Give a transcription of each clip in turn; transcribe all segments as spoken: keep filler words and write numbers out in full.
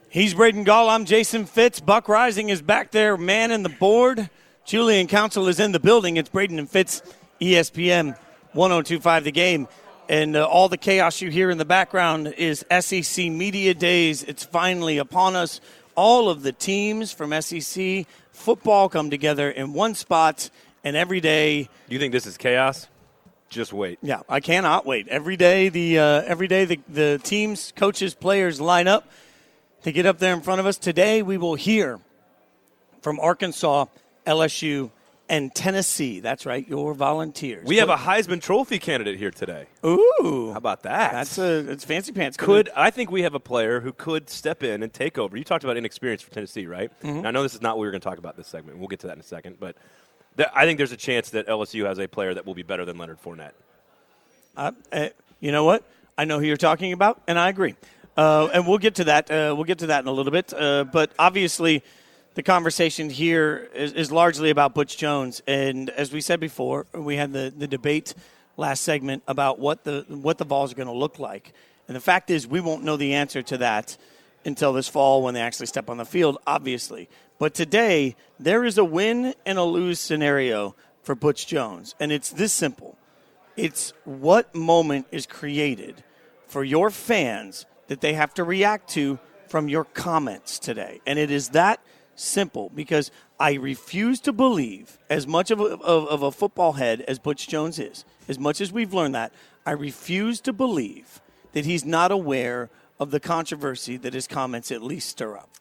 He's Braden Gall. I'm Jason Fitz. Buck Rising is back there, man in the board. Julian Council is in the building. It's Braden and Fitz, E S P N one oh two point five The Game. And uh, all the chaos you hear in the background is S E C Media Days. It's finally upon us. All of the teams from S E C football come together in one spot, and every day. You think this is chaos? Just wait. Yeah, I cannot wait. Every day the uh, every day the, the teams, coaches, players line up to get up there in front of us. Today we will hear from Arkansas, L S U, and Tennessee. That's right, your Volunteers. We have a Heisman Trophy candidate here today. Ooh. How about that? That's a, it's fancy pants. Could I think we have a player who could step in and take over. You talked about inexperience for Tennessee, right? Mm-hmm. Now, I know this is not what we were going to talk about this segment. We'll get to that in a second. But th- I think there's a chance that L S U has a player that will be better than Leonard Fournette. Uh, uh, you know what? I know who you're talking about, and I agree. Uh, and we'll get to that. Uh, we'll get to that in a little bit. Uh, but obviously, the conversation here is, is largely about Butch Jones. And as we said before, we had the, the debate last segment about what the what the Vols are going to look like. And the fact is, we won't know the answer to that until this fall when they actually step on the field, obviously. But today, there is a win and a lose scenario for Butch Jones. And it's this simple. It's what moment is created for your fans that they have to react to from your comments today. And it is that simple, because I refuse to believe, as much of a, of, of a football head as Butch Jones is, as much as we've learned that, I refuse to believe that he's not aware of the controversy that his comments at least stir up.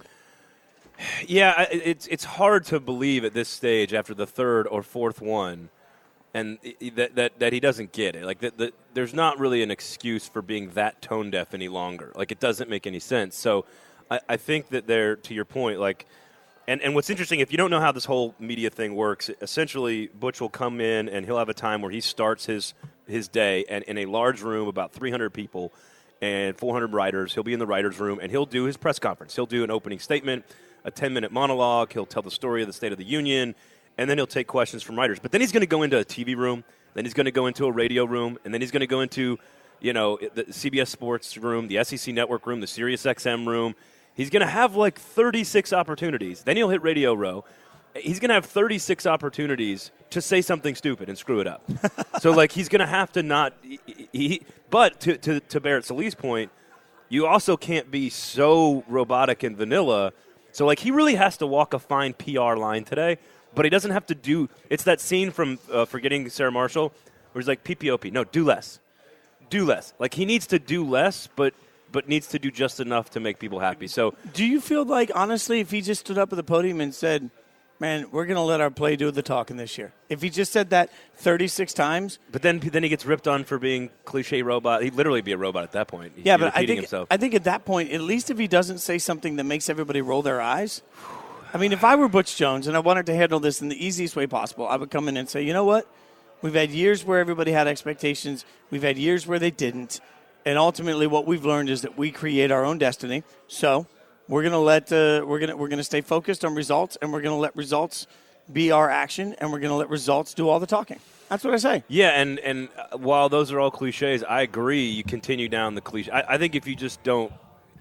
Yeah, it's it's hard to believe at this stage after the third or fourth one, and that that, that he doesn't get it. Like, that, that there's not really an excuse for being that tone deaf any longer. Like, it doesn't make any sense. So I, I think that there, to your point, like, and, and what's interesting, if you don't know how this whole media thing works, essentially Butch will come in and he'll have a time where he starts his, his day, and in a large room, about three hundred people and four hundred writers, he'll be in the writers' room, and he'll do his press conference. He'll do an opening statement, a ten-minute monologue. He'll tell the story of the State of the Union, and then he'll take questions from writers. But then he's going to go into a T V room, then he's going to go into a radio room, and then he's going to go into, you know, the C B S Sports room, the S E C Network room, the Sirius X M room. He's going to have like thirty-six opportunities. Then he'll hit Radio Row. He's going to have thirty-six opportunities to say something stupid and screw it up. So, like, he's going to have to not he, – he, but to, to, to Barrett Salih's point, you also can't be so robotic and vanilla. So, like, he really has to walk a fine P R line today, but he doesn't have to do – it's that scene from uh, Forgetting Sarah Marshall where he's like, P P O P. No, do less. Do less. Like, he needs to do less, but – but needs to do just enough to make people happy. So, do you feel like, honestly, if he just stood up at the podium and said, man, we're going to let our play do the talking this year, if he just said that thirty-six times. But then then he gets ripped on for being cliche robot. He'd literally be a robot at that point. He'd yeah, but I think, himself. I think at that point, at least if he doesn't say something that makes everybody roll their eyes. I mean, if I were Butch Jones and I wanted to handle this in the easiest way possible, I would come in and say, you know what? We've had years where everybody had expectations. We've had years where they didn't. And ultimately, what we've learned is that we create our own destiny. So we're going to let uh, we're going to we're going to stay focused on results, and we're going to let results be our action, and we're going to let results do all the talking. That's what I say. Yeah, and and while those are all cliches, I agree. You continue down the cliche. I, I think if you just don't,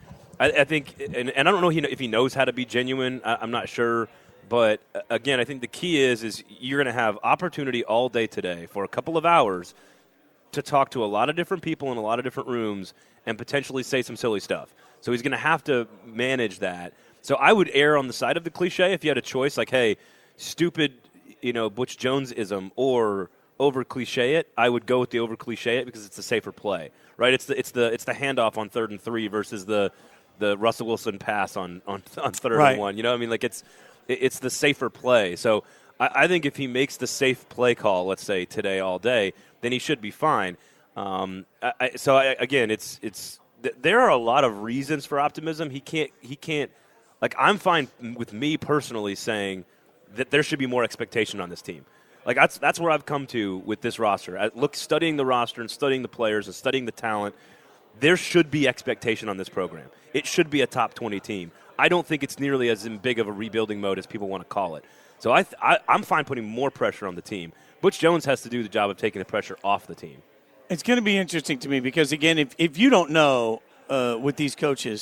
I, I think, and, and I don't know if he knows how to be genuine. I, I'm not sure, but again, I think the key is is you're going to have opportunity all day today for a couple of hours to talk to a lot of different people in a lot of different rooms and potentially say some silly stuff. So he's going to have to manage that. So I would err on the side of the cliche if you had a choice, like, hey, stupid, you know, Butch Jones-ism or over cliche it. I would go with the over cliche it because it's a safer play, right? It's the it's the it's the handoff on third and three versus the the Russell Wilson pass on on, on third right. and one. You know, I mean, like it's it's the safer play. So I, I think if he makes the safe play call, let's say today all day, then he should be fine. Um, I, I, so I, again, it's it's th- there are a lot of reasons for optimism. He can't he can't like I'm fine with me personally saying that there should be more expectation on this team. Like that's that's where I've come to with this roster. I look, studying the roster and studying the players and studying the talent, there should be expectation on this program. It should be a top twenty team. I don't think it's nearly as big of a rebuilding mode as people want to call it. So I, th- I I'm fine putting more pressure on the team. Butch Jones has to do the job of taking the pressure off the team. It's going to be interesting to me because, again, if, if you don't know uh, with these coaches,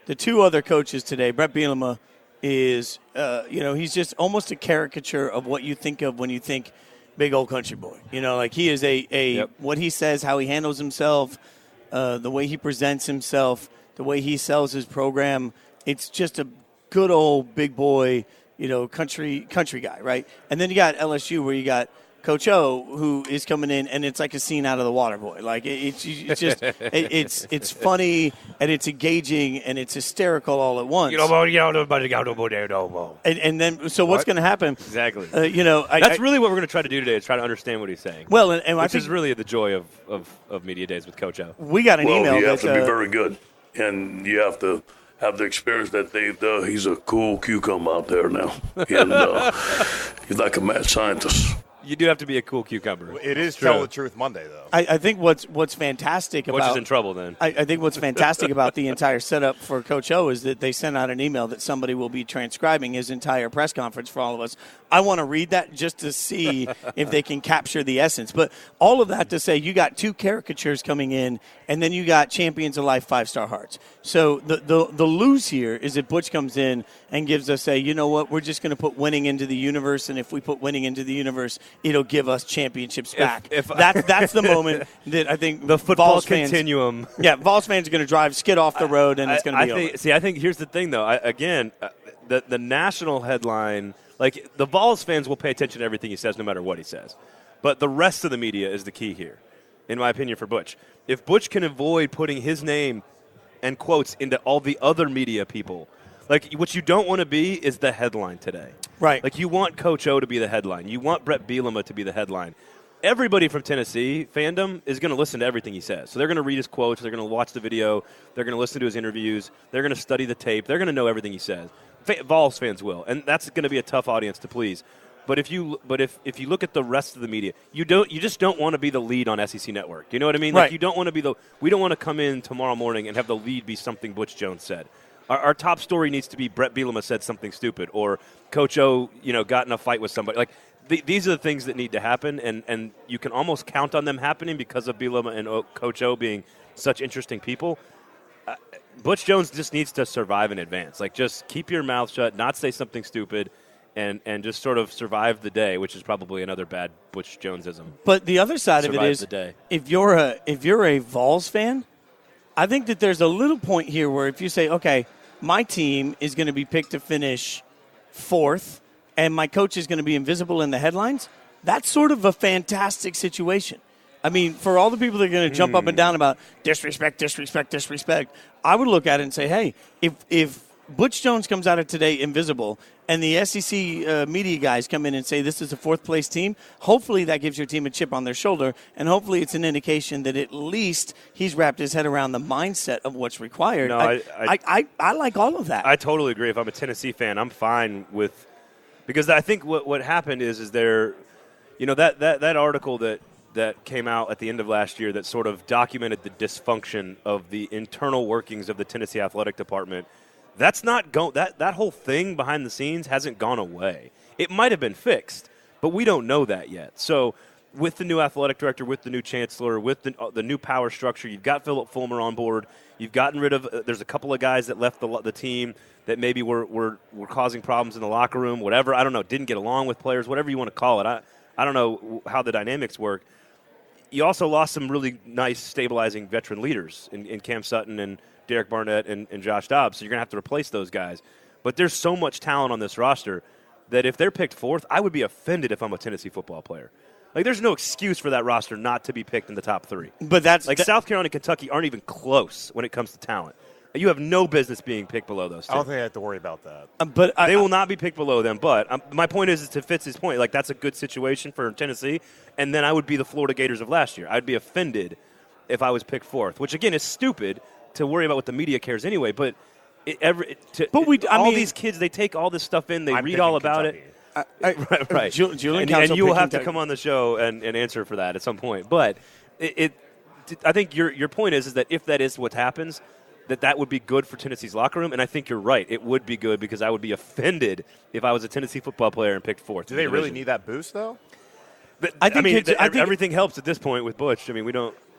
the two other coaches today, Brett Bielema is, uh, you know, he's just almost a caricature of what you think of when you think big old country boy. You know, like he is a, a yep. what he says, how he handles himself, uh, the way he presents himself, the way he sells his program. It's just a good old big boy, you know, country country guy, right? And then you got L S U where you got Coach O, who is coming in, and it's like a scene out of The Water Boy. Like it, it's, it's just, it, it's it's funny and it's engaging and it's hysterical all at once. You know, you know, nobody got nobody no more. And, and then, so what's What? going to happen? Exactly. Uh, you know, I, That's I, really what we're going to try to do today is try to understand what he's saying. well, and, and I which think is really the joy of, of, of Media Days with Coach O. we got an Well, email. you have that, to be uh, very good, and you have to have the experience that Dave does. He's a cool cucumber out there now, and uh, he's like a mad scientist. You do have to be a cool cucumber. It is True. Tell the Truth Monday, though. I, I think what's what's fantastic Which about is in trouble then. I, I think what's fantastic about the entire setup for Coach O is that they sent out an email that somebody will be transcribing his entire press conference for all of us. I want to read that just to see if they can capture the essence. But all of that to say, you got two caricatures coming in, and then you got Champions of Life five-star hearts. So the, the, the lose here is that Butch comes in and gives us a, you know what, we're just going to put winning into the universe, and if we put winning into the universe, it'll give us championships back. If, if that's, that's the moment that I think the football Vols fans, continuum. yeah, Vols fans are going to drive skid off the road, and it's going to I, be I think, over. See, I think here's the thing, though. I, again, uh, the the national headline, like the Vols fans will pay attention to everything he says, no matter what he says. But the rest of the media is the key here, in my opinion, for Butch. If Butch can avoid putting his name and quotes into all the other media people, like what you don't want to be is the headline today. Right. Like you want Coach O to be the headline. You want Brett Bielema to be the headline. Everybody from Tennessee fandom is going to listen to everything he says. So they're going to read his quotes. They're going to watch the video. They're going to listen to his interviews. They're going to study the tape. They're going to know everything he says. Fa- Vols fans will, and that's going to be a tough audience to please. But if you but if, if you look at the rest of the media, you don't you just don't want to be the lead on S E C Network. You know what I mean? Right. Like you don't want to be the we don't want to come in tomorrow morning and have the lead be something Butch Jones said. Our, our top story needs to be Brett Bielema said something stupid, or Coach O, you know, got in a fight with somebody. Like the, these are the things that need to happen, and, and you can almost count on them happening because of Bielema and o, Coach O being such interesting people. Uh, Butch Jones just needs to survive in advance. Like just keep your mouth shut, not say something stupid. And, and just sort of survive the day, which is probably another bad Butch Jonesism. But the other side Survive of it is, the day. if you're a if you're a Vols fan, I think that there's a little point here where if you say, okay, my team is going to be picked to finish fourth, and my coach is going to be invisible in the headlines, that's sort of a fantastic situation. I mean, for all the people that are going to jump mm. up and down about disrespect, disrespect, disrespect, I would look at it and say, hey, if if Butch Jones comes out of today invisible, and the S E C uh, media guys come in and say this is a fourth-place team, hopefully that gives your team a chip on their shoulder, and hopefully it's an indication that at least he's wrapped his head around the mindset of what's required. No, I, I, I, I, I, I like all of that. I totally agree. If I'm a Tennessee fan, I'm fine with – because I think what, what happened is is there – you know, that, that, that article that, that came out at the end of last year that sort of documented the dysfunction of the internal workings of the Tennessee Athletic Department – That's not go- that that whole thing behind the scenes hasn't gone away. It might have been fixed, but we don't know that yet. So, with the new athletic director, with the new chancellor, with the, uh, the new power structure, you've got Philip Fulmer on board. You've gotten rid of. Uh, there's a couple of guys that left the the team that maybe were, were were causing problems in the locker room. Whatever, I don't know. Didn't get along with players. Whatever you want to call it. I I don't know how the dynamics work. You also lost some really nice stabilizing veteran leaders in, in Cam Sutton and Derek Barnett and, and Josh Dobbs, so you're going to have to replace those guys. But there's so much talent on this roster that if they're picked fourth, I would be offended if I'm a Tennessee football player. Like, there's no excuse for that roster not to be picked in the top three. But that's like that, South Carolina and Kentucky aren't even close when it comes to talent. You have no business being picked below those two. I don't think I have to worry about that. Uh, but I, they I, will not be picked below them. But um, my point is, is to Fitz's point, like that's a good situation for Tennessee. And then I would be the Florida Gators of last year. I'd be offended if I was picked fourth, which again is stupid to worry about what the media cares anyway. But it, every it, to, but we, I all mean, these kids, they take all this stuff in, they I'm read all about Kentucky. it. I, I, right, right. Ju- Julian and, and you will have Kentucky. to come on the show and, and answer for that at some point. But it, it, I think your your point is is that if that is what happens, that that would be good for Tennessee's locker room, and I think you're right. It would be good because I would be offended if I was a Tennessee football player and picked fourth. Do they really need that boost, though? But, I think I mean, it's- I think- everything helps at this point with Butch. I mean, we don't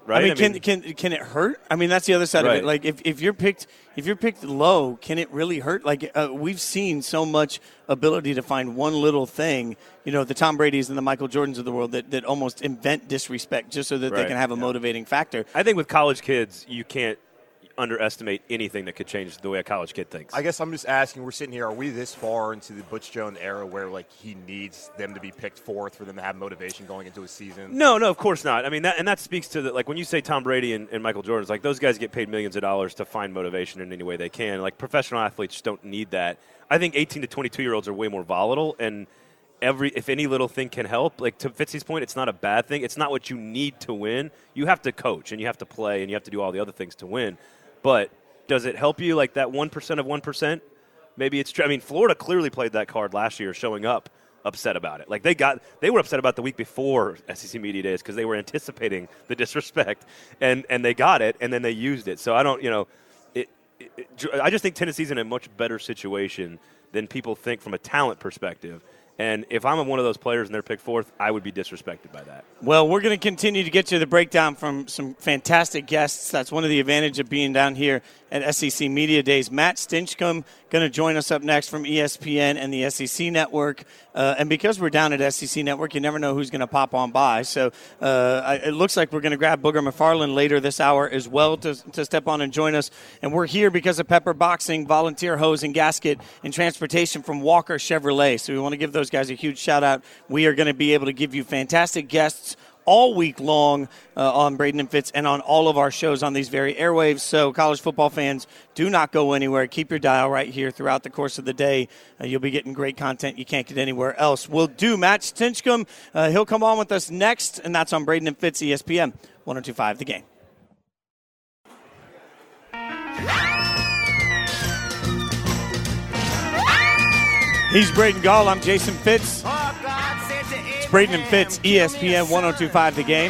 right? I mean, I can mean- can can it hurt? I mean, that's the other side of Right. it. Like, if, if you're picked if you're picked low, can it really hurt? Like, uh, we've seen so much ability to find one little thing. You know, the Tom Brady's and the Michael Jordans of the world that, that almost invent disrespect just so that they Right. can have a Yeah. motivating factor. I think with college kids, you can't underestimate anything that could change the way a college kid thinks. I guess I'm just asking, we're sitting here, are we this far into the Butch Jones era where, like, he needs them to be picked fourth for them to have motivation going into a season? No, no, of course not. I mean, that, and that speaks to the, like, when you say Tom Brady and, and Michael Jordan, it's like those guys get paid millions of dollars to find motivation in any way they can. Like, professional athletes just don't need that. I think eighteen to twenty-two year olds are way more volatile, and every if any little thing can help, like to Fitzy's point, it's not a bad thing. It's not what you need to win. You have to coach, and you have to play, and you have to do all the other things to win. But does it help you, like that one percent of one percent? Maybe it's true. I mean, Florida clearly played that card last year, showing up upset about it. Like they got, they were upset about the week before S E C Media Days because they were anticipating the disrespect, and, and they got it, and then they used it. So I don't, you know, it, it, it, I just think Tennessee's in a much better situation than people think from a talent perspective. And if I'm one of those players and they're picked fourth, I would be disrespected by that. Well, we're going to continue to get you the breakdown from some fantastic guests. That's one of the advantages of being down here at S E C Media Days. Matt Stinchcomb going to join us up next from E S P N and the S E C Network. Uh, and because we're down at S E C Network, you never know who's going to pop on by. So uh, I, it looks like we're going to grab Booger McFarland later this hour as well to, to step on and join us. And we're here because of Pepper Boxing, Volunteer Hose and Gasket, and transportation from Walker Chevrolet. So we want to give those guys a huge shout out. We are going to be able to give you fantastic guests all week long uh, on Braden and Fitz and on all of our shows on these very airwaves. So college football fans, do not go anywhere. Keep your dial right here throughout the course of the day. Uh, you'll be getting great content you can't get anywhere else. We'll do Matt Stinchcomb. Uh, he'll come on with us next, and that's on Braden and Fitz, E S P N one oh two point five The Game. He's Braden Gall. I'm Jason Fitz. It's Braden and Fitz, E S P N one oh two point five The Game.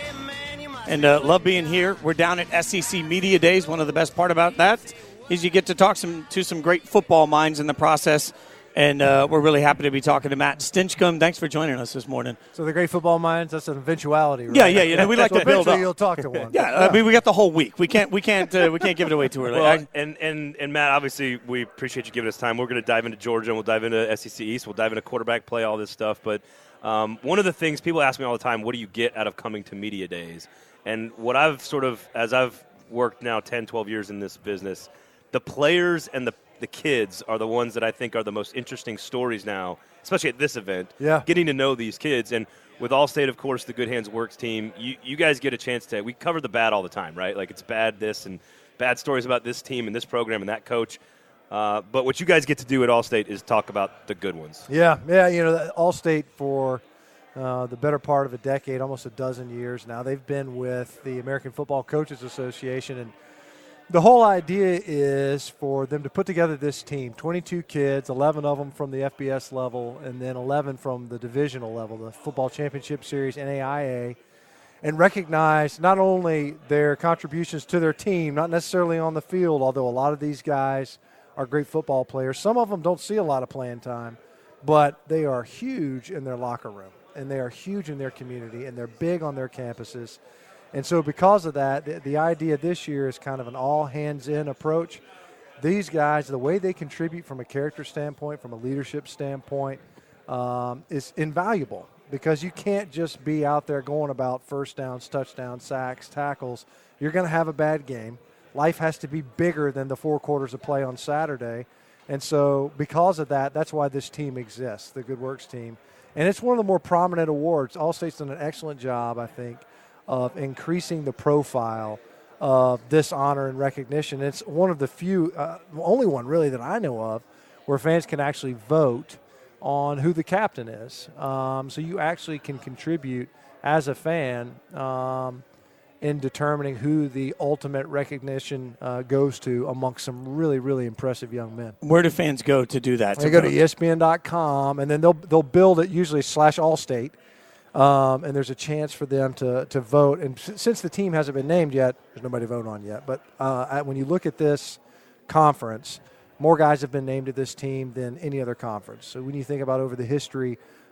And uh, love being here. We're down at S E C Media Days. One of the best part about that is you get to talk some to some great football minds in the process. And uh, we're really happy to be talking to Matt Stinchcomb. Thanks for joining us this morning. So the great football minds, that's an eventuality, right? Yeah, yeah, yeah. We like so to build eventually up. you'll talk to one. Yeah, I mean, we got the whole week. We can't, we can't, uh, we can't give it away too early. Well, I- and, and, and Matt, obviously, we appreciate you giving us time. We're going to dive into Georgia, and we'll dive into S E C East. We'll dive into quarterback play, all this stuff. But um, one of the things people ask me all the time, what do you get out of coming to media days? And what I've sort of, as I've worked now ten, twelve years in this business, the players and the the kids are the ones that I think are the most interesting stories now, especially at this event. Yeah. Getting to know these kids. And with Allstate, of course, the Good Hands Works team, you, you guys get a chance to – we cover the bad all the time, right? Like it's bad this and bad stories about this team and this program and that coach. Uh, but what you guys get to do at Allstate is talk about the good ones. Yeah, yeah. You know, Allstate for uh, the better part of a decade, almost a dozen years now. They've been with the American Football Coaches Association, and the whole idea is for them to put together this team, twenty-two kids, eleven of them from the F B S level, and then eleven from the divisional level, the Football Championship Series, N A I A, and recognize not only their contributions to their team, not necessarily on the field, although a lot of these guys are great football players. Some of them don't see a lot of playing time, but they are huge in their locker room, and they are huge in their community, and they're big on their campuses. And so because of that, the, the idea this year is kind of an all-hands-in approach. These guys, the way they contribute from a character standpoint, from a leadership standpoint, um, is invaluable because you can't just be out there going about first downs, touchdowns, sacks, tackles. You're going to have a bad game. Life has to be bigger than the four quarters of play on Saturday. And so because of that, that's why this team exists, the Good Works team. And it's one of the more prominent awards. Allstate's done an excellent job, I think, of increasing the profile of this honor and recognition. It's one of the few, uh, only one really that I know of, where fans can actually vote on who the captain is. Um, so you actually can contribute as a fan um, in determining who the ultimate recognition uh, goes to amongst some really, really impressive young men. Where do fans go to do that? They go to E S P N dot com, and then they'll they'll build it usually slash Allstate. Um, and there's a chance for them to, to vote. And s- since the team hasn't been named yet, there's nobody to vote on yet. But uh, at, when you look at this conference, more guys have been named to this team than any other conference. So when you think about over the history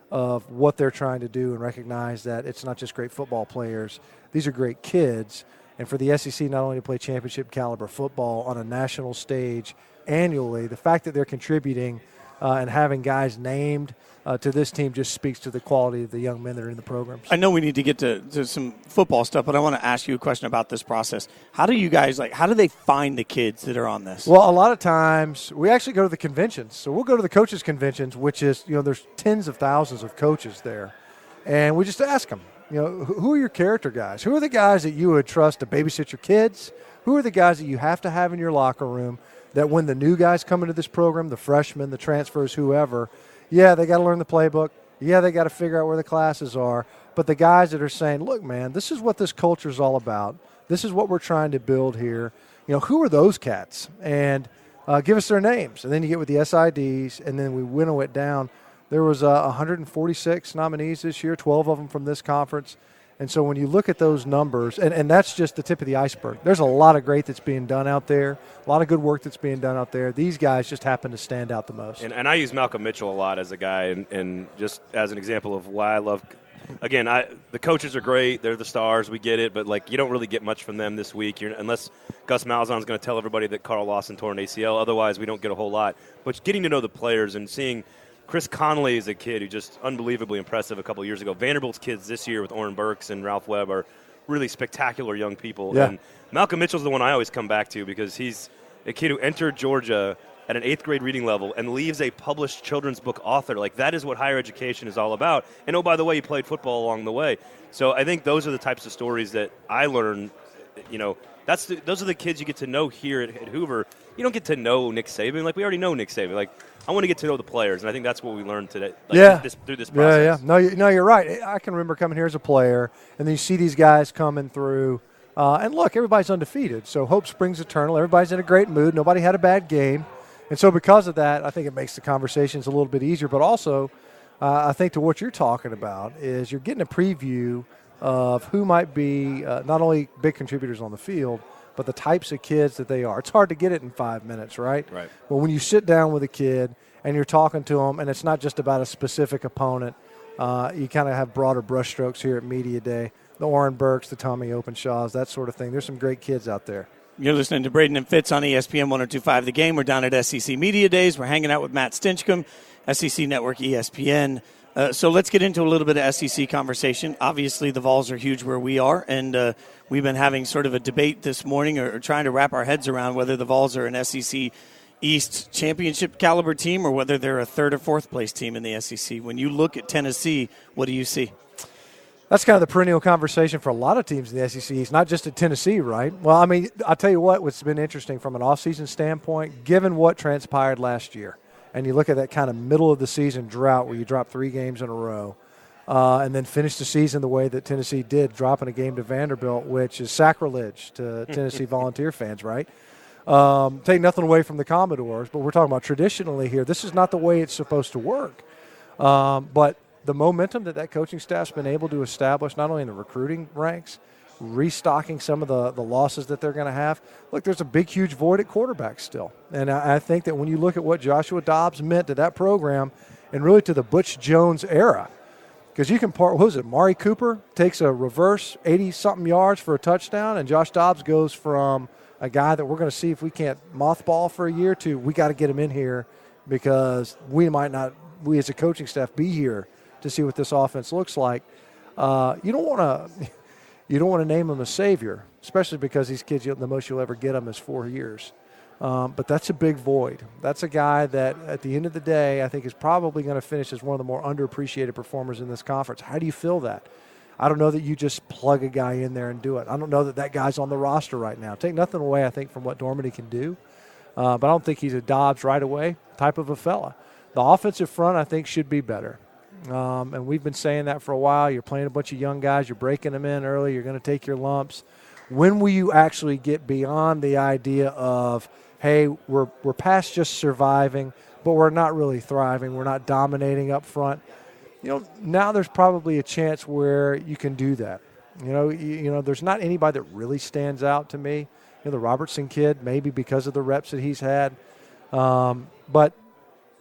of what they're trying to do and recognize that it's not just great football players. These are great kids. And for the S E C not only to play championship caliber football on a national stage annually, the fact that they're contributing uh, and having guys named uh, to this team just speaks to the quality of the young men that are in the programs. I know we need to get to, to some football stuff, but I want to ask you a question about this process. How do you guys, like, how do they find the kids that are on this? Well, a lot of times we actually go to the conventions. So we'll go to the coaches' conventions, which is, you know, there's tens of thousands of coaches there. And we just ask them, you know, who are your character guys? Who are the guys that you would trust to babysit your kids? Who are the guys that you have to have in your locker room that when the new guys come into this program, the freshmen, the transfers, whoever, yeah, they got to learn the playbook. Yeah, they got to figure out where the classes are. But the guys that are saying, look, man, this is what this culture is all about. This is what we're trying to build here. You know, who are those cats? And uh, give us their names. And then you get with the S I Ds, and then we winnow it down. There was uh, one hundred forty-six nominees this year, twelve of them from this conference. And so when you look at those numbers, and, and that's just the tip of the iceberg. There's a lot of great that's being done out there, a lot of good work that's being done out there. These guys just happen to stand out the most. And, and I use Malcolm Mitchell a lot as a guy, and, and just as an example of why I love – again, I, the coaches are great. They're the stars. We get it. But, like, you don't really get much from them this week You're, unless Gus Malzahn's going to tell everybody that Carl Lawson tore an A C L. Otherwise, we don't get a whole lot. But getting to know the players and seeing – Chris Conley is a kid who just unbelievably impressive a couple of years ago. Vanderbilt's kids this year with Oren Burks and Ralph Webb are really spectacular young people. Yeah. And Malcolm Mitchell's the one I always come back to because he's a kid who entered Georgia at an eighth grade reading level and leaves a published children's book author. Like, that is what higher education is all about. And, oh, by the way, he played football along the way. So I think those are the types of stories that I learn, you know, that's the, those are the kids you get to know here at, at Hoover. You don't get to know Nick Saban. Like, we already know Nick Saban. Like, I want to get to know the players, and I think that's what we learned today. Like, yeah. This, through this process. Yeah, yeah. No, you, no, you're right. I can remember coming here as a player, and then you see these guys coming through. Uh, and, look, everybody's undefeated, so hope springs eternal. Everybody's in a great mood. Nobody had a bad game. And so because of that, I think it makes the conversations a little bit easier. But also, uh, I think to what you're talking about is you're getting a preview of who might be uh, not only big contributors on the field, but the types of kids that they are. It's hard to get it in five minutes, right? Right. But when you sit down with a kid and you're talking to them, and it's not just about a specific opponent, uh, you kind of have broader brushstrokes here at Media Day. The Oren Burks, the Tommy Openshaws, that sort of thing. There's some great kids out there. You're listening to Braden and Fitz on E S P N one oh two point five The Game. We're down at S E C Media Days. We're hanging out with Matt Stinchcomb, S E C Network, E S P N. Uh, so let's get into a little bit of S E C conversation. Obviously, the Vols are huge where we are, and uh, we've been having sort of a debate this morning or, or trying to wrap our heads around whether the Vols are an S E C East championship caliber team or whether they're a third or fourth place team in the S E C. When you look at Tennessee, what do you see? That's kind of the perennial conversation for a lot of teams in the S E C. It's not just at Tennessee, right? Well, I mean, I'll tell you what, what's been interesting from an offseason standpoint, given what transpired last year, and you look at that kind of middle-of-the-season drought where you drop three games in a row uh, and then finish the season the way that Tennessee did, dropping a game to Vanderbilt, which is sacrilege to Tennessee Volunteer fans, right? Um, take nothing away from the Commodores, but we're talking about traditionally here. This is not the way it's supposed to work. Um, but the momentum that that coaching staff's been able to establish, not only in the recruiting ranks, restocking some of the, the losses that they're going to have. Look, there's a big, huge void at quarterback still. And I, I think that when you look at what Joshua Dobbs meant to that program and really to the Butch Jones era, because you can part, what was it, Mari Cooper takes a reverse eighty-something yards for a touchdown, and Josh Dobbs goes from a guy that we're going to see if we can't mothball for a year to we got to get him in here because we might not, we as a coaching staff, be here to see what this offense looks like. Uh, you don't want to you don't want to name him a savior, especially because these kids, the most you'll ever get them is four years. Um, but that's a big void. That's a guy that, at the end of the day, I think is probably going to finish as one of the more underappreciated performers in this conference. How do you fill that? I don't know that you just plug a guy in there and do it. I don't know that that guy's on the roster right now. Take nothing away, I think, from what Dormady can do. Uh, but I don't think he's a Dobbs right away type of a fella. The offensive front, I think, should be better. Um, and we've been saying that for a while. You're playing a bunch of young guys. You're breaking them in early. You're going to take your lumps. When will you actually get beyond the idea of, hey, we're we're past just surviving, but we're not really thriving. We're not dominating up front. You know, now there's probably a chance where you can do that. You know, you, you know, there's not anybody that really stands out to me. You know, the Robertson kid, maybe because of the reps that he's had. Um, but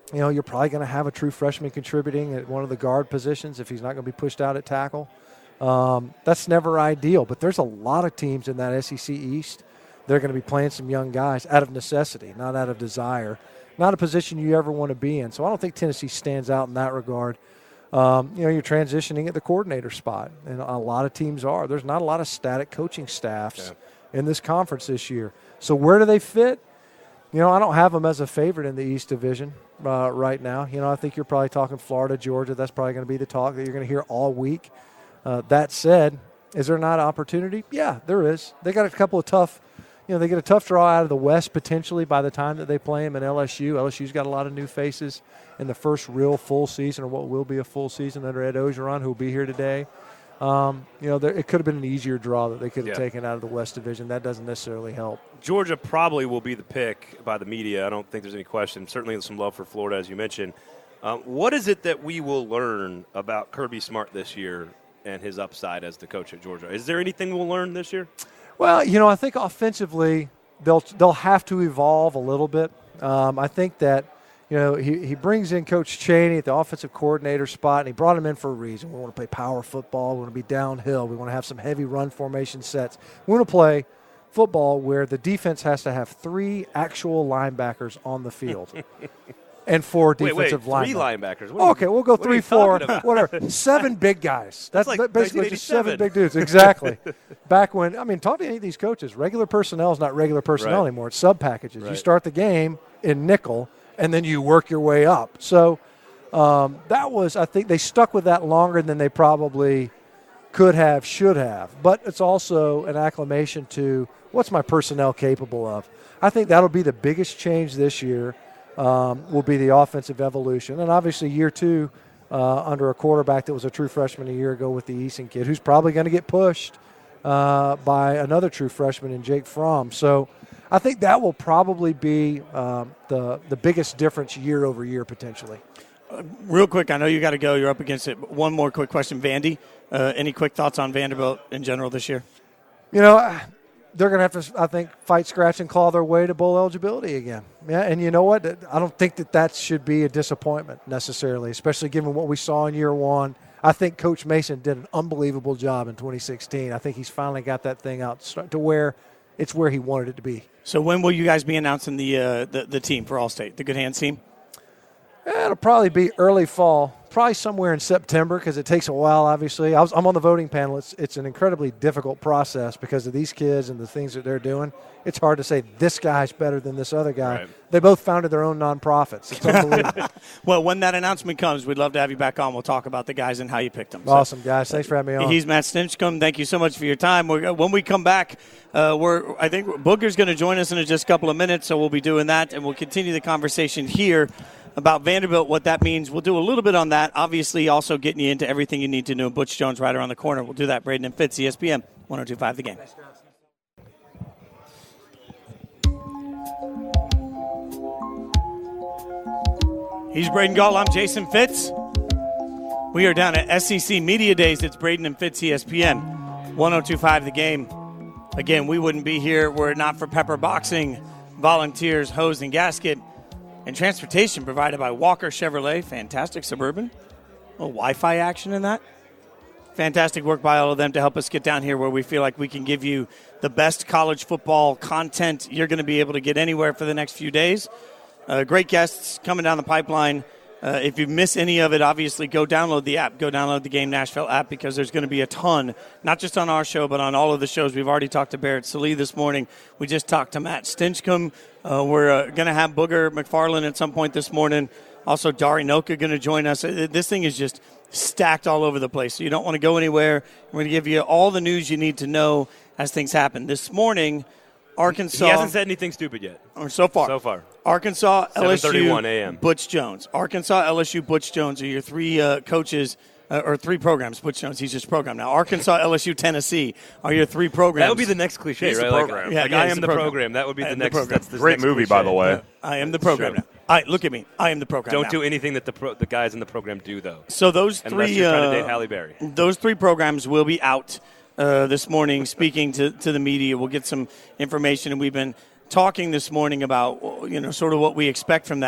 you know, you're probably going to have a true freshman contributing at one of the guard positions if he's not going to be pushed out at tackle. Um, that's never ideal, but there's a lot of teams in that S E C East. They're going to be playing some young guys out of necessity, not out of desire. Not a position you ever want to be in. So I don't think Tennessee stands out in that regard. Um, you know, you're transitioning at the coordinator spot, and a lot of teams are. There's not a lot of static coaching staffs yeah. in this conference this year. So where do they fit? You know, I don't have them as a favorite in the East Division uh, right now. You know, I think you're probably talking Florida, Georgia. That's probably going to be the talk that you're going to hear all week. Uh, that said, is there not opportunity? Yeah, there is. They got a couple of tough, you know, they get a tough draw out of the West potentially by the time that they play them in L S U. L S U's got a lot of new faces in the first real full season, or what will be a full season under Ed Ogeron, who will be here today. Um, you know, there, it could have been an easier draw that they could have yeah. taken out of the West Division. That doesn't necessarily help. Georgia probably will be the pick by the media. I don't think there's any question. Certainly some love for Florida, as you mentioned. Um, what is it that we will learn about Kirby Smart this year and his upside as the coach at Georgia? Is there anything we'll learn this year? Well, you know, I think offensively they'll they'll have to evolve a little bit. Um, I think that, you know, he, he brings in Coach Chaney at the offensive coordinator spot, and he brought him in for a reason. We want to play power football. We want to be downhill. We want to have some heavy run formation sets. We want to play football where the defense has to have three actual linebackers on the field. And four defensive wait, wait, three linebackers. linebackers. Oh, okay, we'll go three, four, whatever. Seven big guys. That's, That's like basically just seven big dudes. Exactly. Back when, I mean, talk to any of these coaches. Regular personnel is not regular personnel right. anymore. It's sub packages. Right. You start the game in nickel, and then you work your way up. So um, that was, I think, they stuck with that longer than they probably could have, should have. But it's also an acclamation to what's my personnel capable of. I think that'll be the biggest change this year. Um, will be the offensive evolution. And obviously year two uh, under a quarterback that was a true freshman a year ago with the Eason kid, who's probably going to get pushed uh, by another true freshman in Jake Fromm. So I think that will probably be um, the, the biggest difference year over year potentially. Uh, real quick, I know you got to go. You're up against it. One more quick question. Vandy, uh, any quick thoughts on Vanderbilt in general this year? You know, they're going to have to, I think, fight, scratch, and claw their way to bowl eligibility again. Yeah, and you know what? I don't think that that should be a disappointment necessarily, especially given what we saw in year one. I think Coach Mason did an unbelievable job in twenty sixteen. I think he's finally got that thing out to where it's where he wanted it to be. So when will you guys be announcing the uh, the, the team for All-State, the Good Hands team? It'll probably be early fall, probably somewhere in September because it takes a while, obviously. I was, I'm on the voting panel. It's, it's an incredibly difficult process because of these kids and the things that they're doing. It's hard to say this guy's better than this other guy. Right. They both founded their own nonprofits. It's unbelievable. Well, when that announcement comes, we'd love to have you back on. We'll talk about the guys and how you picked them. Awesome, so, guys. Thanks for having me on. He's Matt Stinchcomb. Thank you so much for your time. We're, when we come back, uh, we're I think Booger's going to join us in just a couple of minutes, so we'll be doing that, and we'll continue the conversation here about Vanderbilt, what that means. We'll do a little bit on that. Obviously, also getting you into everything you need to know. Butch Jones right around the corner. We'll do that. Braden and Fitz, E S P N, one oh two point five The Game. He's Braden Gall. I'm Jason Fitz. We are down at S E C Media Days. It's Braden and Fitz, E S P N, one oh two point five The Game. Again, we wouldn't be here were it not for Pepper Boxing, volunteers, hose, and gasket, and transportation provided by Walker Chevrolet. Fantastic Suburban. A little Wi-Fi action in that. Fantastic work by all of them to help us get down here where we feel like we can give you the best college football content you're going to be able to get anywhere for the next few days. Uh, great guests coming down the pipeline. Uh, if you miss any of it, obviously go download the app. Go download the Game Nashville app because there's going to be a ton, not just on our show, but on all of the shows. We've already talked to Barrett Sallee this morning. We just talked to Matt Stinchcomb. Uh, we're uh, going to have Booger McFarland at some point this morning. Also, Dari Noka going to join us. This thing is just stacked all over the place, so you don't want to go anywhere. We're going to give you all the news you need to know as things happen. This morning, Arkansas. He hasn't said anything stupid yet. Or so far. So far. Arkansas, L S U, seven thirty-one a.m. Butch Jones. Arkansas, L S U, Butch Jones are your three uh, coaches, uh, or three programs. Butch Jones, he's just program now. Arkansas, L S U, Tennessee are your three programs. That would be the next cliche, He's right? the program. Like, Yeah, like yeah, I he's am the the program. program. That would be I the am the next. program. That's the Great next movie, cliche. by the way. I am the program Sure. now. All right, look at me. I am the program Don't now. do anything that the pro, the guys in the program do, though. So those Unless three, you're trying uh, to date Halle Berry. those three programs will be out uh, this morning speaking to, to the media. We'll get some information, and we've been talking this morning about, you know, sort of what we expect from that.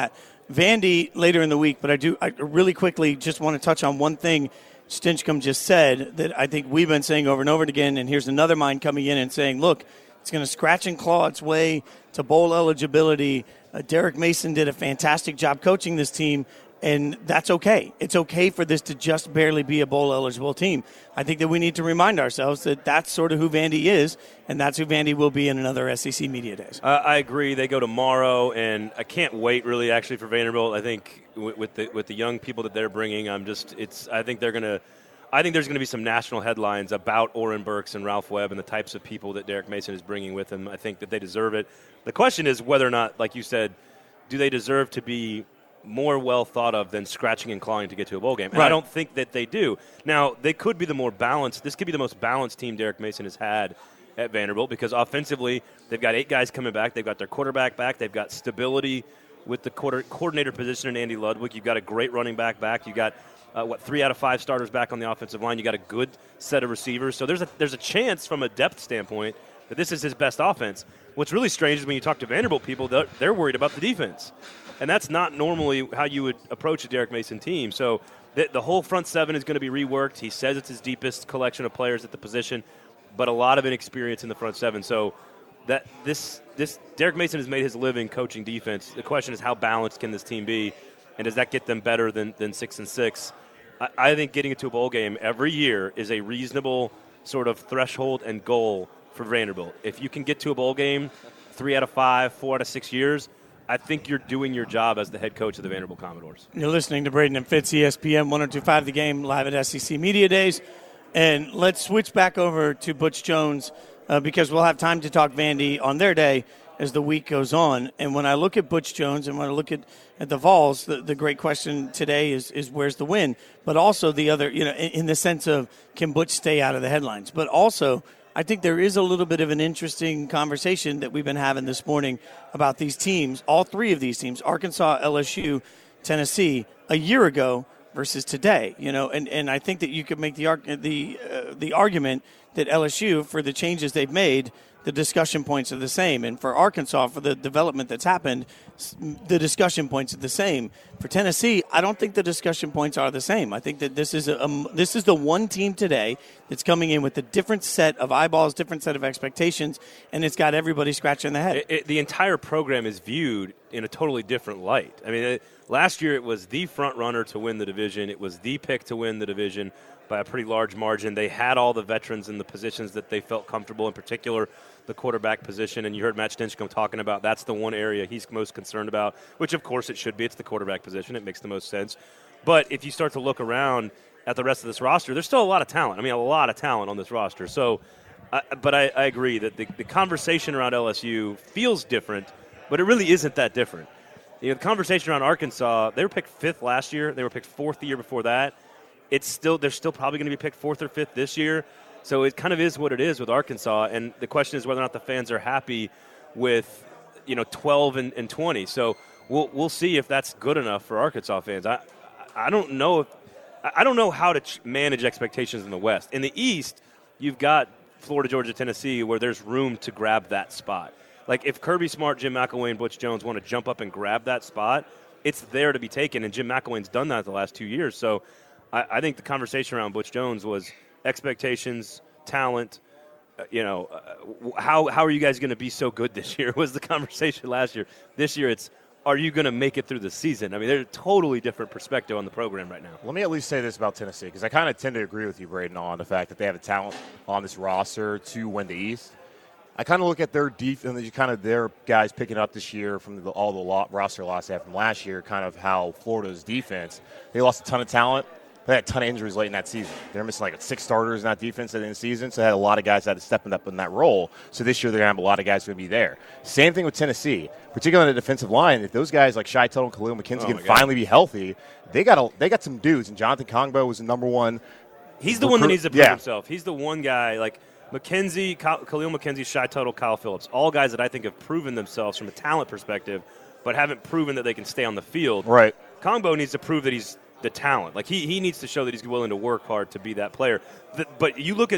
Vandy later in the week, but I do I really quickly just want to touch on one thing Stinchcomb just said that I think we've been saying over and over again, and here's another mind coming in and saying, look, it's going to scratch and claw its way to bowl eligibility. Uh, Derek Mason did a fantastic job coaching this team, and that's okay. It's okay for this to just barely be a bowl-eligible team. I think that we need to remind ourselves that that's sort of who Vandy is, and that's who Vandy will be in another S E C Media Days. Uh, I agree. They go tomorrow, and I can't wait, really, actually, for Vanderbilt. I think with, with the with the young people that they're bringing, I'm just – it's. I think they're going to – I think there's going to be some national headlines about Oren Burks and Ralph Webb and the types of people that Derek Mason is bringing with him. I think that they deserve it. The question is whether or not, like you said, do they deserve to be – more well thought of than scratching and clawing to get to a bowl game. And right. I don't think that they do. Now, they could be the more balanced. This could be the most balanced team Derek Mason has had at Vanderbilt because offensively, they've got eight guys coming back. They've got their quarterback back. They've got stability with the quarter, coordinator position in Andy Ludwig. You've got a great running back back. You've got, uh, what, three out of five starters back on the offensive line. You've got a good set of receivers. So there's a, there's a chance from a depth standpoint that this is his best offense. What's really strange is when you talk to Vanderbilt people, they're, they're worried about the defense. And that's not normally how you would approach a Derek Mason team. So the, the whole front seven is going to be reworked. He says it's his deepest collection of players at the position, but a lot of inexperience in the front seven. So that this this Derek Mason has made his living coaching defense. The question is how balanced can this team be, and does that get them better than, than six and six? I, I think getting into a bowl game every year is a reasonable sort of threshold and goal for Vanderbilt. If you can get to a bowl game three out of five, four out of six years, I think you're doing your job as the head coach of the Vanderbilt Commodores. You're listening to Braden and Fitz, E S P N one oh two point five The Game, live at S E C Media Days. And let's switch back over to Butch Jones uh, because we'll have time to talk Vandy on their day as the week goes on. And when I look at Butch Jones and when I look at, at the Vols, the, the great question today is, is where's the win? But also the other, you know, in, in the sense of can Butch stay out of the headlines? But also I think there is a little bit of an interesting conversation that we've been having this morning about these teams, all three of these teams, Arkansas, L S U, Tennessee, a year ago versus today. You know, and, and I think that you could make the the uh, the argument that L S U, for the changes they've made, the discussion points are the same. And for Arkansas, for the development that's happened, the discussion points are the same. For Tennessee, I don't think the discussion points are the same. I think that this is a, um, this is the one team today that's coming in with a different set of eyeballs, different set of expectations, and it's got everybody scratching their head. It, it, the entire program is viewed in a totally different light. I mean, it, last year it was the front runner to win the division. It was the pick to win the division by a pretty large margin. They had all the veterans in the positions that they felt comfortable, in particular the quarterback position, and you heard Matt Stinchcomb talking about that's the one area he's most concerned about, which of course it should be. It's the quarterback position. It makes the most sense. But if you start to look around at the rest of this roster, there's still a lot of talent. I mean, a lot of talent on this roster. So, uh, but I, I agree that the, the conversation around L S U feels different, but it really isn't that different. You know, the conversation around Arkansas, they were picked fifth last year. They were picked fourth the year before that. It's still they're still probably going to be picked fourth or fifth this year. So it kind of is what it is with Arkansas, and the question is whether or not the fans are happy with, you know, twelve and, and twenty. So we'll we'll see if that's good enough for Arkansas fans. I I don't know if I don't know how to ch- manage expectations in the West. In the East, you've got Florida, Georgia, Tennessee, where there's room to grab that spot. Like if Kirby Smart, Jim McElwain, and Butch Jones want to jump up and grab that spot, it's there to be taken, and Jim McElwain's done that the last two years. So I, I think the conversation around Butch Jones was expectations, talent, uh, you know, uh, how how are you guys going to be so good this year was the conversation last year. This year it's, are you going to make it through the season? I mean, there's a totally different perspective on the program right now. Let me at least say this about Tennessee, because I kind of tend to agree with you, Braden, on the fact that they have the talent on this roster to win the East. I kind of look at their defense, kind of their guys picking up this year from the, all the lot, roster loss they had from last year, kind of how Florida's defense, they lost a ton of talent. They had a ton of injuries late in that season. They're missing like six starters in that defense at the end of the season, so they had a lot of guys that had to step up in that role. So this year they're going to have a lot of guys going to be there. Same thing with Tennessee, particularly on the defensive line. If those guys like Shai Tuttle and Khalil McKenzie oh can finally be healthy, they got a, they got some dudes. And Jonathan Kongbo was the number one. He's the recruit. one that needs to prove yeah. himself. He's the one guy like McKenzie, Khalil McKenzie, Shai Tuttle, Kyle Phillips, all guys that I think have proven themselves from a talent perspective, but haven't proven that they can stay on the field. Right. Kongbo needs to prove that he's the talent. Like, he, he needs to show that he's willing to work hard to be that player. The, but you look at,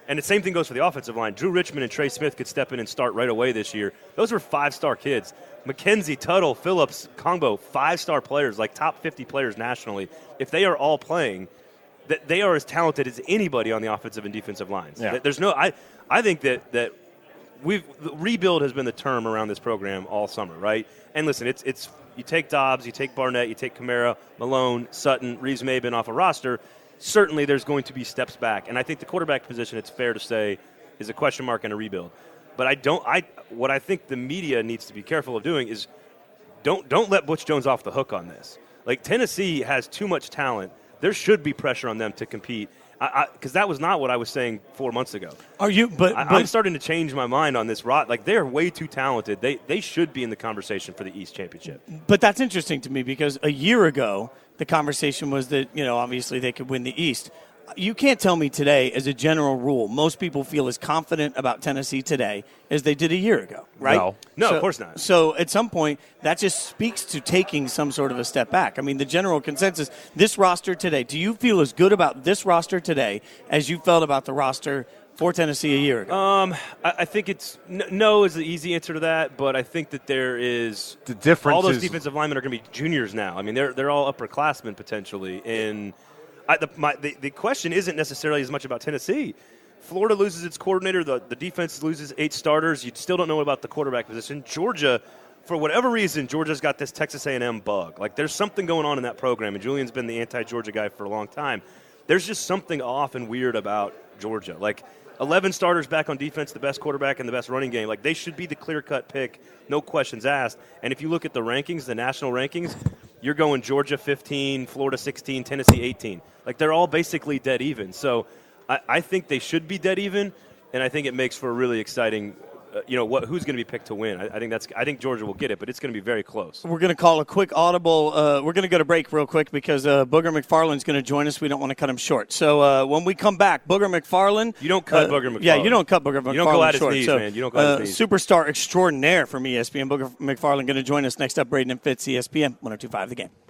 And the same thing goes for the offensive line. Drew Richmond and Trey Smith could step in and start right away this year. Those were five-star kids. McKenzie, Tuttle, Phillips, Kongbo, five-star players, like top fifty players nationally. If they are all playing, that they are as talented as anybody on the offensive and defensive lines. Yeah. There's no, I, I think that that we've the rebuild has been the term around this program all summer, right? And listen, it's it's you take Dobbs, you take Barnett, you take Kamara, Malone, Sutton, Reeves-Maben off a roster. Certainly, there's going to be steps back, and I think the quarterback position, it's fair to say, is a question mark and a rebuild. But I don't. I what I think the media needs to be careful of doing is don't don't let Butch Jones off the hook on this. Like Tennessee has too much talent. There should be pressure on them to compete. Because that was not what I was saying four months ago. Are you? But, I, but I'm starting to change my mind on this. Rot like they're way too talented. They they should be in the conversation for the East Championship. But that's interesting to me because a year ago the conversation was that you know obviously they could win the East. You can't tell me today, as a general rule, most people feel as confident about Tennessee today as they did a year ago, right? No. No, so, of course not. So at some point, that just speaks to taking some sort of a step back. I mean, the general consensus, this roster today, do you feel as good about this roster today as you felt about the roster for Tennessee a year ago? Um, I, I think it's n- no is the easy answer to that, but I think that there is The difference all those is- defensive linemen are going to be juniors now. I mean, they're they're all upperclassmen potentially. And I, the, my, the the question isn't necessarily as much about Tennessee. Florida loses its coordinator. The the defense loses eight starters. You still don't know about the quarterback position. Georgia, for whatever reason, Georgia's got this Texas A and M bug. Like there's something going on in that program, and Julian's been the anti-Georgia guy for a long time. There's just something off and weird about Georgia. Like eleven starters back on defense, the best quarterback and the best running game. Like they should be the clear-cut pick, no questions asked. And if you look at the rankings, the national rankings, you're going Georgia fifteen, Florida sixteen, Tennessee eighteen. Like they're all basically dead even. So I, I think they should be dead even, and I think it makes for a really exciting. Uh, you know what? Who's going to be picked to win? I, I think that's. I think Georgia will get it, but it's going to be very close. We're going to call a quick audible. Uh, we're going to go to break real quick because uh, Booger McFarland's going to join us. We don't want to cut him short. So uh, when we come back, Booger McFarland. You don't cut uh, Booger McFarland. Yeah, you don't cut Booger McFarland You don't go at his short. knees, so, man. You don't go at uh, his knees. Superstar extraordinaire from E S P N, Booger McFarland, going to join us next up. Braden and Fitz, E S P N one oh two point five The Game.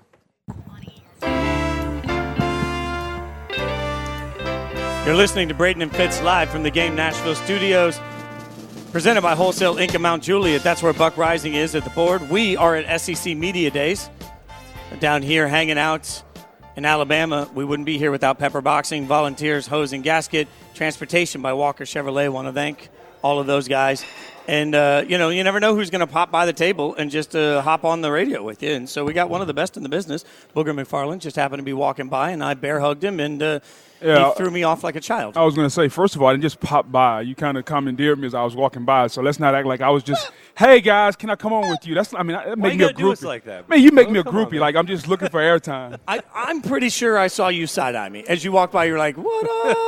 You're listening to Braden and Fitz live from the Game Nashville studios. Presented by Wholesale Incorporated in Mount Juliet. That's where Buck Rising is at the board. We are at S E C Media Days. Down here hanging out in Alabama. We wouldn't be here without Pepper Boxing, Volunteers, Hose and Gasket, Transportation by Walker Chevrolet. Want to thank all of those guys. And, uh, you know, you never know who's going to pop by the table and just uh, hop on the radio with you. And so we got one of the best in the business. Booger McFarland just happened to be walking by, and I bear hugged him, and uh, Yeah, he threw me off like a child. I was going to say, first of all, I didn't just pop by. You kind of commandeered me as I was walking by, so let's not act like I was just, hey, guys, can I come on with you? That's, I mean, that Why make you me a gotta do us groupie. like that? Man, you make Oh, me a come on, groupie. man. Like I'm just looking for airtime. I, I'm pretty sure I saw you side-eye me. As you walked by, you were like, what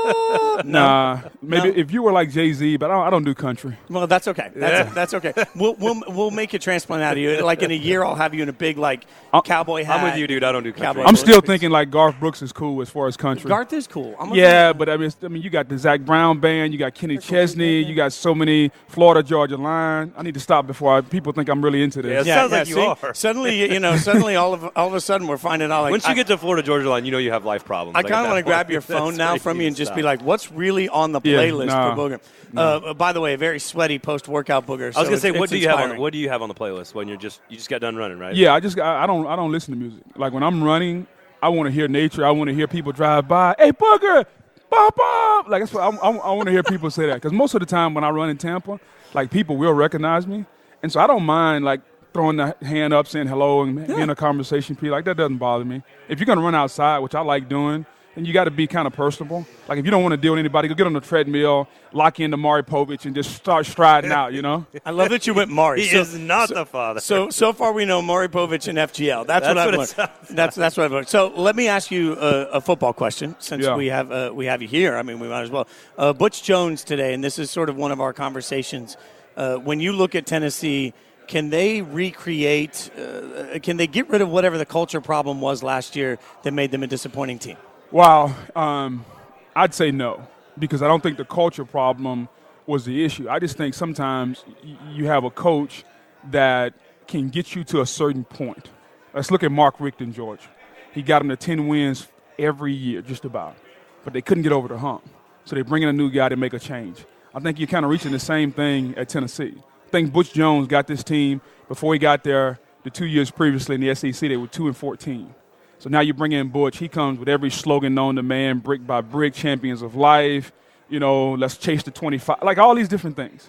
up? No. Nah, maybe No. if you were like Jay-Z, but I don't, I don't do country. Well, that's okay. That's, that's okay. We'll, we'll we'll make a transplant out of you. Like in a year, I'll have you in a big like cowboy hat. I'm with you, dude. I don't do country. Cowboy I'm hat. still thinking like Garth Brooks is cool as far as country. Garth is cool. I'm Yeah, okay. but I mean, it's- I mean, you got the Zach Brown band, you got Kenny Chesney, you got so many Florida Georgia Line. I need to stop before I, people think I'm really into this. Yeah, sounds like you see? are. Suddenly, you know, suddenly all of all of a sudden we're finding out like Once you I, get to Florida Georgia line, you know you have life problems. I Like, kind at of that want to grab point, your that's phone now where from you you and just stop. be like, "What's really on the Yeah, playlist nah. for Booger?" Uh, by the way, a very sweaty post-workout Booger. I was so gonna say, it's- what it's do you have on inspiring. what do you have on the playlist when you're just you just got done running, right? Yeah, I just I, I don't I don't listen to music. Like when I'm running, I want to hear nature. I want to hear people drive by. Hey, Booger, bop bop. Like that's what I, I, I want to hear people say that because most of the time when I run in Tampa, like people will recognize me, and so I don't mind like throwing the hand up, saying hello, and being a conversation piece. Like that doesn't bother me. If you're gonna run outside, which I like doing, then you got to be kind of personable. Like if you don't want to deal with anybody, go get on the treadmill, lock into Maury Povich, and just start striding out. You know. I love that you went Maury. He So- is not the father. So so far we know Maury Povich and F G L. That's, That's what I've what it learned. sounds That's that's what I've learned. So let me ask you a, a football question since Yeah. we have uh, we have you here. I mean, we might as well. Uh, Butch Jones today, and this is sort of one of our conversations. Uh, when you look at Tennessee, can they recreate? Uh, can they get rid of whatever the culture problem was last year that made them a disappointing team? Wow, um, I'd say no, because I don't think the culture problem was the issue. I just think sometimes y- you have a coach that can get you to a certain point. Let's look at Mark Richt in Georgia. He got them to ten wins every year, just about, but they couldn't get over the hump. So they bring in a new guy to make a change. I think you're kind of reaching the same thing at Tennessee. I think Butch Jones got this team before he got there. The two years previously in the S E C, they were two and fourteen. So now you bring in Butch. He comes with every slogan known to man, brick by brick, champions of life, you know, let's chase the twenty-five, like all these different things.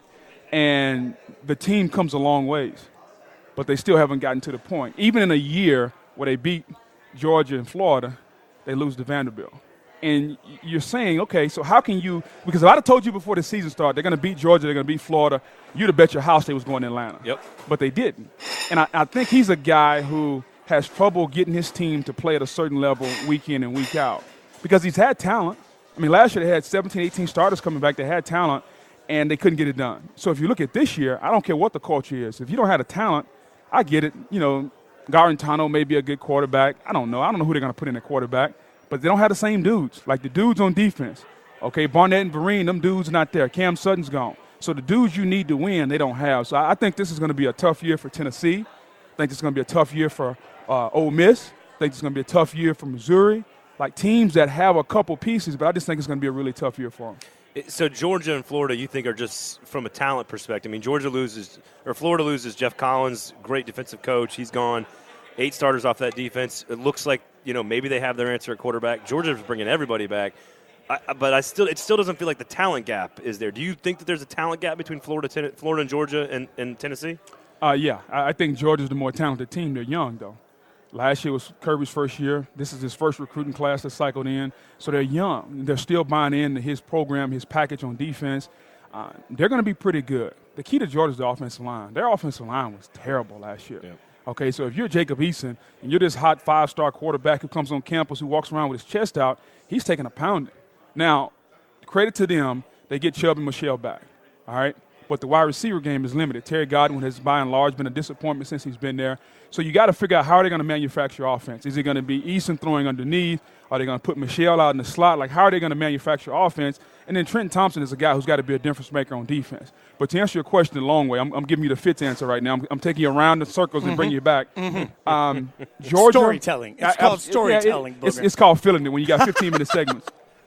And the team comes a long ways, but they still haven't gotten to the point. Even in a year where they beat Georgia and Florida, they lose to Vanderbilt. And you're saying, okay, so how can you – because if I'd have told you before the season started they're going to beat Georgia, they're going to beat Florida, you'd have bet your house they was going to Atlanta. Yep. But they didn't. And I, I think he's a guy who has trouble getting his team to play at a certain level week in and week out because he's had talent. I mean, last year they had seventeen, eighteen starters coming back. They had talent, and they couldn't get it done. So if you look at this year, I don't care what the culture is. If you don't have the talent, I get it. You know, Garantano may be a good quarterback. I don't know. I don't know who they're going to put in at quarterback. But they don't have the same dudes. Like the dudes on defense. Okay, Barnett and Vereen, them dudes not there. Cam Sutton's gone. So the dudes you need to win, they don't have. So I think this is going to be a tough year for Tennessee. I think it's going to be a tough year for uh, Ole Miss. I think it's going to be a tough year for Missouri. Like teams that have a couple pieces, but I just think it's going to be a really tough year for them. So Georgia and Florida, you think are just from a talent perspective. I mean, Georgia loses, or Florida loses Jeff Collins, great defensive coach. He's gone. Eight starters off that defense. It looks like, you know, maybe they have their answer at quarterback. Georgia's bringing everybody back. I, but I still, it still doesn't feel like the talent gap is there. Do you think that there's a talent gap between Florida, ten, Florida and Georgia and, and Tennessee? Uh, yeah, I, I think Georgia's the more talented team. They're young, though. Last year was Kirby's first year. This is his first recruiting class that cycled in. So they're young. They're still buying into his program, his package on defense. Uh, they're going to be pretty good. The key to Georgia's the offensive line. Their offensive line was terrible last year. Yeah. Okay, so if you're Jacob Eason and you're this hot five-star quarterback who comes on campus, who walks around with his chest out, he's taking a pounding. Now, credit to them, they get Chubb and Michelle back, all right? But the wide receiver game is limited. Terry Godwin has, by and large, been a disappointment since he's been there. So you got to figure out how are they going to manufacture offense. Is it going to be Eason throwing underneath? Are they going to put Michelle out in the slot? Like, how are they going to manufacture offense? And then Trenton Thompson is a guy who's got to be a difference maker on defense. But to answer your question the long way, I'm, I'm giving you the Fitz answer right now. I'm, I'm taking you around the circles mm-hmm. and bringing you back. Mm-hmm. Um, Georgia, storytelling. It's I, called I, storytelling. Yeah, it, it's, it's called filling it when you got fifteen-minute segments.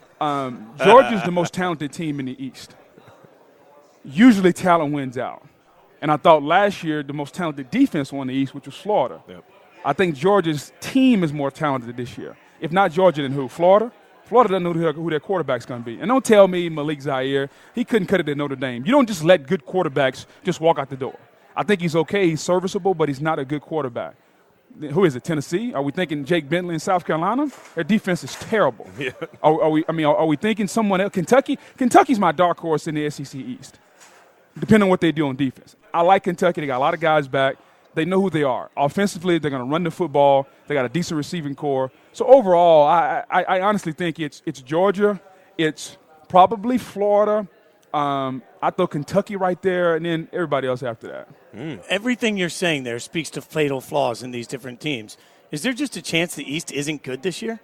Um, Georgia's the most talented team in the East. Usually talent wins out. And I thought last year the most talented defense won the East, which was Florida. Yep. I think Georgia's team is more talented this year. If not Georgia, then who? Florida? Florida doesn't know who their, who their quarterback's going to be. And don't tell me Malik Zaire, he couldn't cut it at Notre Dame. You don't just let good quarterbacks just walk out the door. I think he's okay. He's serviceable, but he's not a good quarterback. Who is it, Tennessee? Are we thinking Jake Bentley in South Carolina? Their defense is terrible. Yeah. Are, are we? I mean, are, are we thinking someone else? Kentucky? Kentucky's my dark horse in the S E C East, depending on what they do on defense. I like Kentucky. They got a lot of guys back. They know who they are. Offensively, they're going to run the football. They got a decent receiving core. So overall, I, I, I honestly think it's it's Georgia. It's probably Florida. Um, I throw Kentucky right there, and then everybody else after that. Mm. Everything you're saying there speaks to fatal flaws in these different teams. Is there just a chance the East isn't good this year?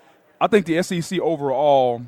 I think the S E C overall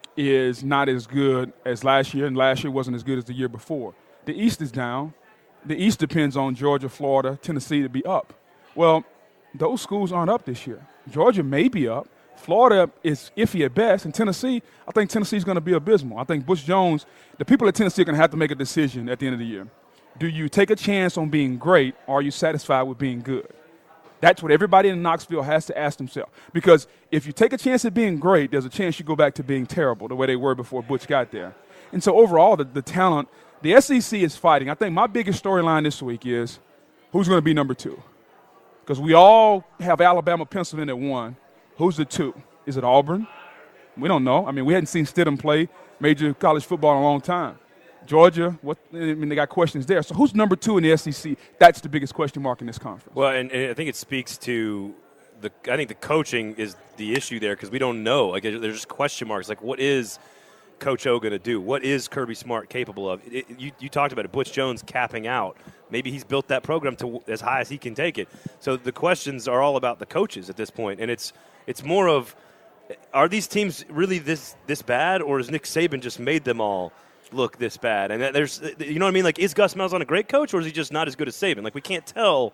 is not as good as last year, and last year wasn't as good as the year before. The East is down. The East depends on Georgia, Florida, Tennessee to be up. Well, those schools aren't up this year. Georgia may be up. Florida is iffy at best. And Tennessee, I think Tennessee is going to be abysmal. I think Butch Jones, the people at Tennessee are going to have to make a decision at the end of the year. Do you take a chance on being great, or are you satisfied with being good? That's what everybody in Knoxville has to ask themselves. Because if you take a chance at being great, there's a chance you go back to being terrible the way they were before Butch got there. And so overall, the, the talent, the S E C is fighting. I think my biggest storyline this week is who's going to be number two. Because we all have Alabama penciled in at one. Who's the two? Is it Auburn? We don't know. I mean, we hadn't seen Stidham play major college football in a long time. Georgia, what? I mean, they got questions there. So who's number two in the S E C? That's the biggest question mark in this conference. Well, and, and I think it speaks to the – I think the coaching is the issue there because we don't know. Like, there's just question marks. Like, what is Coach O going to do? What is Kirby Smart capable of? It, you, you talked about it. Butch Jones capping out. Maybe he's built that program to as high as he can take it. So the questions are all about the coaches at this point, and it's it's more of are these teams really this this bad, or has Nick Saban just made them all look this bad? And there's, you know what I mean? Like, is Gus Malzahn a great coach, or is he just not as good as Saban? Like, we can't tell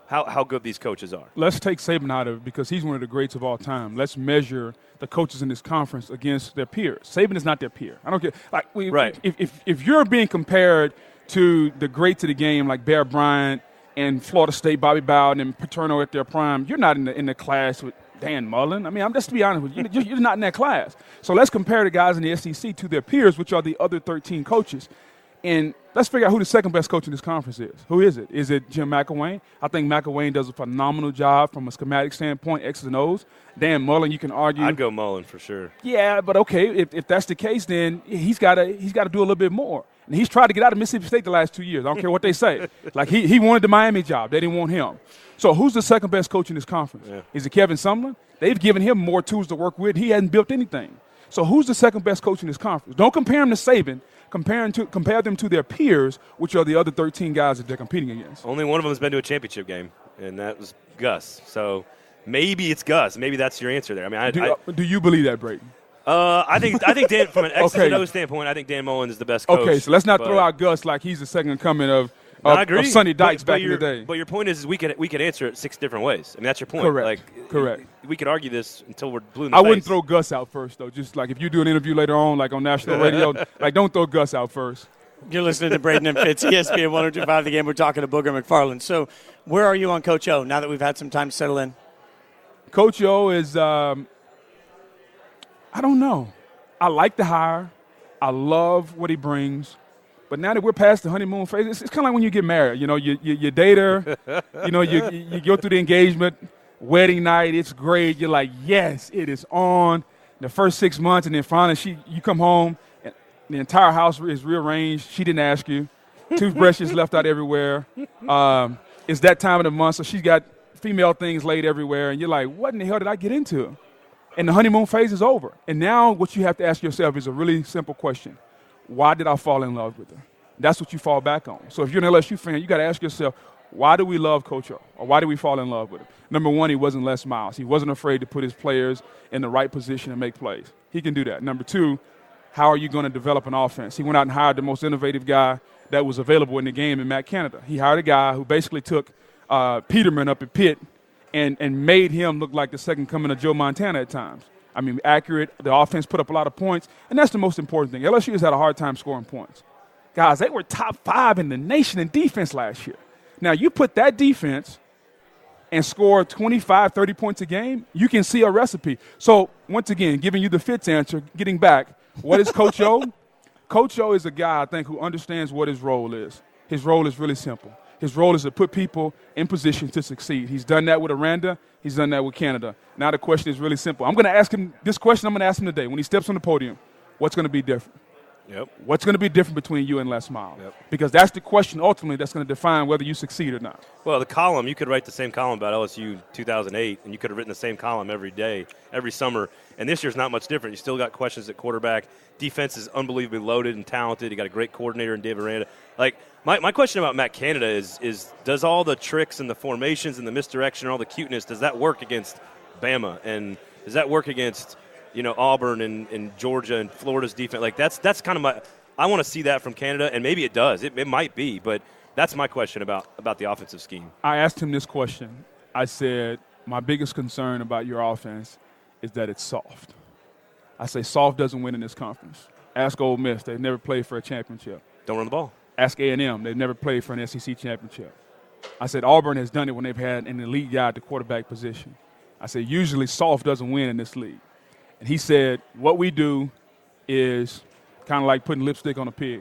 how, how good these coaches are. Let's take Saban out of it because he's one of the greats of all time. Let's measure the coaches in this conference against their peers. Saban is not their peer. I don't care. Like we, right. If, if if you're being compared to the greats of the game like Bear Bryant and Florida State, Bobby Bowden and Paterno at their prime, you're not in the in the class with Dan Mullen. I mean, I'm just to be honest with you, you're, you're not in that class. So let's compare the guys in the S E C to their peers, which are the other thirteen coaches. And let's figure out who the second best coach in this conference is. Who is it? Is it Jim McElwain? I think McElwain does a phenomenal job from a schematic standpoint, X's and O's. Dan Mullen, you can argue. I'd go Mullen for sure. Yeah, but okay, if, if that's the case, then he's got to he's got to do a little bit more. And he's tried to get out of Mississippi State the last two years. I don't care what they say. Like he he wanted the Miami job. They didn't want him. So who's the second best coach in this conference? Yeah. Is it Kevin Sumlin? They've given him more tools to work with. He hasn't built anything. So who's the second best coach in this conference? Don't compare him to Saban. Compare, to, compare them to their peers, which are the other thirteen guys that they're competing against. Only one of them has been to a championship game, and that was Gus. So maybe it's Gus. Maybe that's your answer there. I mean, I, do, I, do you believe that, Brayden? Uh, I think I think Dan, from an X okay. and O standpoint, I think Dan Mullen is the best coach. Okay, so let's not throw out Gus like he's the second coming of, no, of, I agree. of Sonny Dykes but, but back in the day. But your point is, is we could we could answer it six different ways. I mean, that's your point. Correct. Like, Correct. We could argue this until we're blue in the I face. wouldn't throw Gus out first, though. Just like if you do an interview later on, like on national radio, like don't throw Gus out first. You're listening to Brayden and Fitz, E S P N one oh two point five The Game. We're talking to Booger McFarland. So where are you on Coach O now that we've had some time to settle in? Coach O is, um, I don't know. I like the hire. I love what he brings. But now that we're past the honeymoon phase, it's, it's kind of like when you get married. You know, you, you, you date her, you know, you, you go through the engagement, wedding night, it's great. You're like, yes, it is on. The first six months, and then finally she, you come home, and the entire house is rearranged. She didn't ask you. Toothbrushes left out everywhere. Um, it's that time of the month, so she's got female things laid everywhere, and you're like, what in the hell did I get into? And the honeymoon phase is over. And now what you have to ask yourself is a really simple question. Why did I fall in love with her? That's what you fall back on. So if you're an L S U fan, you got to ask yourself, why do we love Coach O? Or why do we fall in love with him? Number one, he wasn't Les Miles. He wasn't afraid to put his players in the right position and make plays. He can do that. Number two, how are you going to develop an offense? He went out and hired the most innovative guy that was available in the game in Matt Canada. He hired a guy who basically took uh, Peterman up at Pitt and, and made him look like the second coming of Joe Montana at times. I mean, accurate. The offense put up a lot of points, and that's the most important thing. L S U has had a hard time scoring points. Guys, they were top five in the nation in defense last year. Now, you put that defense and score twenty-five, thirty points a game, you can see a recipe. So, once again, giving you the Fitz answer, getting back, what is Coach O? Coach O is a guy, I think, who understands what his role is. His role is really simple. His role is to put people in position to succeed. He's done that with Aranda. He's done that with Canada. Now the question is really simple. I'm going to ask him this question I'm going to ask him today. When he steps on the podium, what's going to be different? Yep. What's going to be different between you and Les Miles? Yep. Because that's the question ultimately that's going to define whether you succeed or not. Well, the column, you could write the same column about L S U two thousand eight, and you could have written the same column every day, every summer. And this year's not much different. You still got questions at quarterback. Defense is unbelievably loaded and talented. You got a great coordinator in Dave Aranda. Like, my, my question about Matt Canada is, is does all the tricks and the formations and the misdirection and all the cuteness, does that work against Bama? And does that work against, you know, Auburn and, and Georgia and Florida's defense? Like, that's that's kind of my – I want to see that from Canada, and maybe it does. It, it might be, but that's my question about, about the offensive scheme. I asked him this question. I said, my biggest concern about your offense is that it's soft. I say soft doesn't win in this conference. Ask Ole Miss. They've never played for a championship. Don't run the ball. Ask A and M. They've never played for an S E C championship. I said Auburn has done it when they've had an elite guy at the quarterback position. I said usually soft doesn't win in this league. And he said what we do is kind of like putting lipstick on a pig.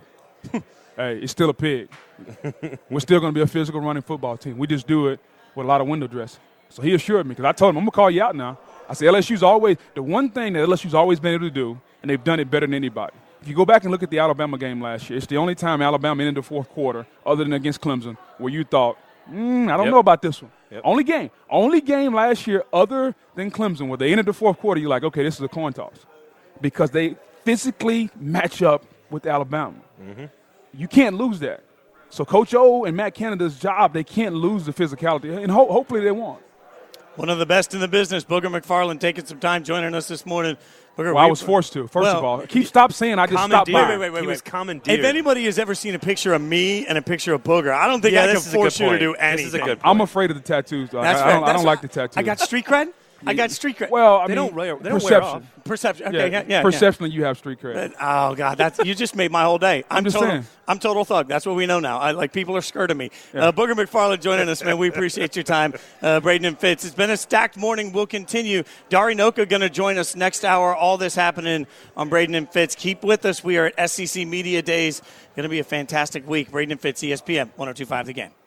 Hey, it's still a pig. We're still going to be a physical running football team. We just do it with a lot of window dressing. So he assured me, because I told him, I'm going to call you out now. I said L S U's always – the one thing that L S U's always been able to do, and they've done it better than anybody. If you go back and look at the Alabama game last year, it's the only time Alabama ended the fourth quarter, other than against Clemson, where you thought, mm, I don't yep. know about this one. Yep. Only game. Only game last year other than Clemson where they ended the fourth quarter, you're like, okay, this is a coin toss. Because they physically match up with Alabama. Mm-hmm. You can't lose that. So Coach O and Matt Canada's job, they can't lose the physicality, and ho- hopefully they won't. One of the best in the business, Booger McFarland, taking some time joining us this morning. Booger, Well, I we- was forced to. First well, of all, keep stop saying I just stopped Commandeered. by. Wait, wait, wait, He wait. was commandeered. If anybody has ever seen a picture of me and a picture of Booger, I don't think Yeah, I can this is a force good you to point. do This anything. is a good I'm afraid of the tattoos, though. That's I, I right. don't, I That's don't right. like the tattoos. I got street cred. I got street cred. Well, I They mean, don't wear- they don't wear perception. off. Perception. Okay, yeah, yeah. yeah. Perceptionally, you have street cred. Oh God, that's you just made my whole day. I'm, just total. saying. I'm total thug. That's what we know now. I like people are scared of me. Uh, Booger McFarland joining us, man. We appreciate your time, uh, Braden and Fitz. It's been a stacked morning. We'll continue. Dari Noka going to join us next hour. All this happening on Braden and Fitz. Keep with us. We are at S E C Media Days. Going to be a fantastic week. Braden and Fitz, E S P N one oh two point five The Game.